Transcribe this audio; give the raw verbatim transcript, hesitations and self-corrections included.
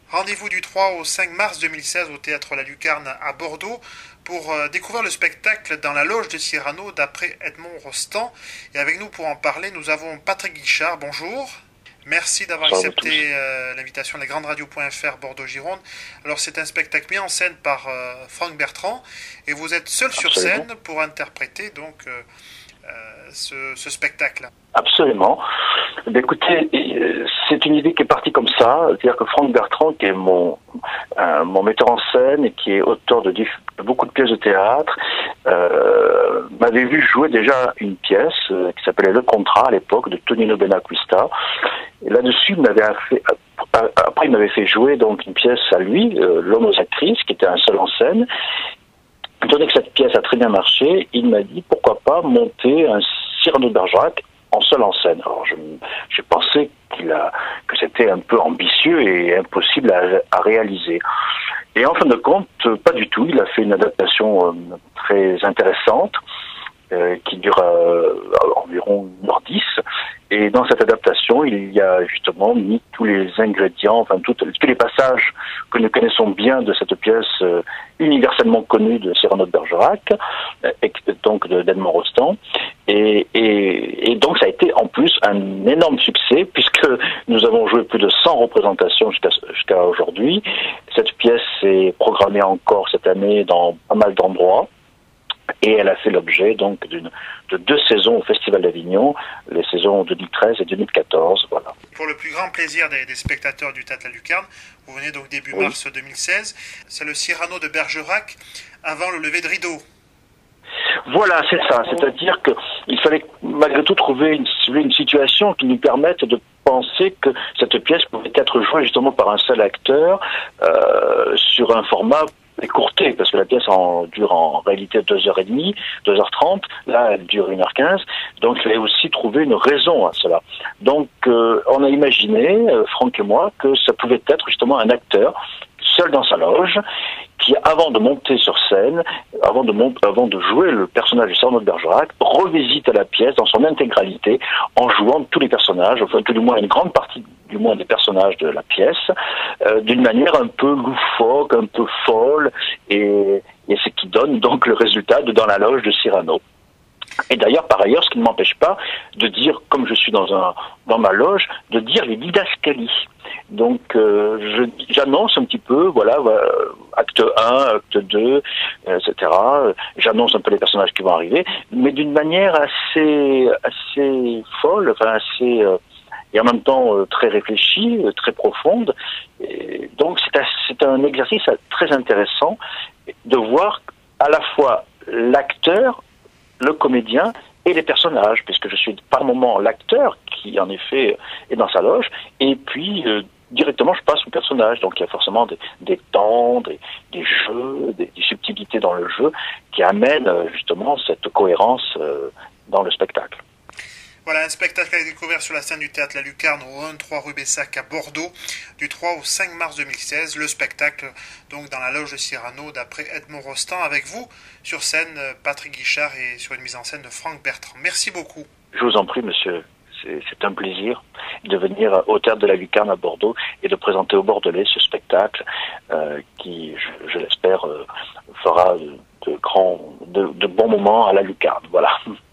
Rendez-vous du trois au cinq mars deux mille seize au Théâtre La Lucarne à Bordeaux pour euh, découvrir le spectacle Dans la loge de Cyrano d'après Edmond Rostand. Et avec nous pour en parler, nous avons Patrick Guichard. Bonjour. Merci d'avoir Bonjour accepté euh, l'invitation de la grande radio point f r Bordeaux-Gironde. Alors c'est un spectacle mis en scène par euh, Franck Bertrand et vous êtes seul sur Absolument. scène pour interpréter donc euh, euh, ce, ce spectacle. Absolument. Eh bien, écoutez, euh, c'est une idée qui est partie comme ça, c'est-à-dire que Franck Bertrand, qui est mon euh, mon metteur en scène et qui est auteur de, diff- de beaucoup de pièces de théâtre, euh, m'avait vu jouer déjà une pièce euh, qui s'appelait Le Contrat à l'époque de Tonino Benacquista. Et là-dessus, il m'avait fait, après il m'avait fait jouer donc une pièce à lui, euh, L'Homme aux actrices, qui était un seul en scène. Étant donné que cette pièce a très bien marché, il m'a dit pourquoi pas monter un Cyrano de Bergerac en seul en scène. Alors je, j'ai pensé qu'il a, que c'était un peu ambitieux et impossible à, à réaliser. Et en fin de compte, pas du tout. Il a fait une adaptation euh, très intéressante euh, qui dure euh, environ une heure dix. Et dans cette adaptation, il y a justement mis tous les ingrédients, enfin tout, tous les passages que nous connaissons bien de cette pièce euh, universellement connue de Cyrano de Bergerac, euh, et donc de, d'Edmond Rostand. Et, et, et donc ça a été en plus un énorme succès puisque nous avons joué plus de cent représentations jusqu'à, jusqu'à aujourd'hui. Cette pièce est programmée encore cette année dans pas mal d'endroits. Et elle a fait l'objet donc d'une, de deux saisons au Festival d'Avignon, les saisons deux mille treize et deux mille quatorze, voilà. Pour le plus grand plaisir des, des spectateurs du Théâtre La Lucarne, vous venez donc début Oui. mars deux mille seize, c'est le Cyrano de Bergerac avant le lever de rideau. Voilà, c'est ça. C'est-à-dire qu'il fallait malgré tout trouver une, une situation qui nous permette de penser que cette pièce pouvait être jouée justement par un seul acteur euh, sur un format écourté, parce que la pièce en dure en réalité deux heures trente, deux heures trente, là elle dure une heure quinze, donc il fallait aussi trouver une raison à cela. Donc euh, on a imaginé, euh, Franck et moi, que ça pouvait être justement un acteur seul dans sa loge, qui avant de monter sur scène, avant de, mont- avant de jouer le personnage de Cyrano de Bergerac, revisite la pièce dans son intégralité, en jouant tous les personnages, enfin tout du moins une grande partie du moins des personnages de la pièce, euh, d'une manière un peu loufoque, un peu folle, et, et ce qui donne donc le résultat de Dans la loge de Cyrano. Et d'ailleurs, par ailleurs, ce qui ne m'empêche pas de dire, comme je suis dans un dans ma loge, de dire les didascalies. Donc, euh, je, j'annonce un petit peu, voilà, euh, acte un, acte deux, euh, et cetera. J'annonce un peu les personnages qui vont arriver, mais d'une manière assez assez folle, enfin assez euh, et en même temps euh, très réfléchie, euh, très profonde. Et donc, c'est un, c'est un exercice très intéressant de voir à la fois l'acteur, le comédien et les personnages, puisque je suis par moment l'acteur qui en effet est dans sa loge, et puis euh, directement je passe au personnage. Donc il y a forcément des, des temps, des, des jeux, des, des subtilités dans le jeu qui amènent euh, justement cette cohérence euh, dans le spectacle. Voilà, un spectacle à découvrir sur la scène du Théâtre La Lucarne au un trois rue Bessac à Bordeaux du trois au cinq mars deux mille seize. Le spectacle donc dans la loge de Cyrano d'après Edmond Rostand, avec vous sur scène Patrick Guichard et sur une mise en scène de Franck Bertrand. Merci beaucoup. Je vous en prie, monsieur. C'est, c'est un plaisir de venir au Théâtre de la Lucarne à Bordeaux et de présenter aux Bordelais ce spectacle euh, qui, je, je l'espère, euh, fera de, de grands, de, de bons moments à la Lucarne. Voilà.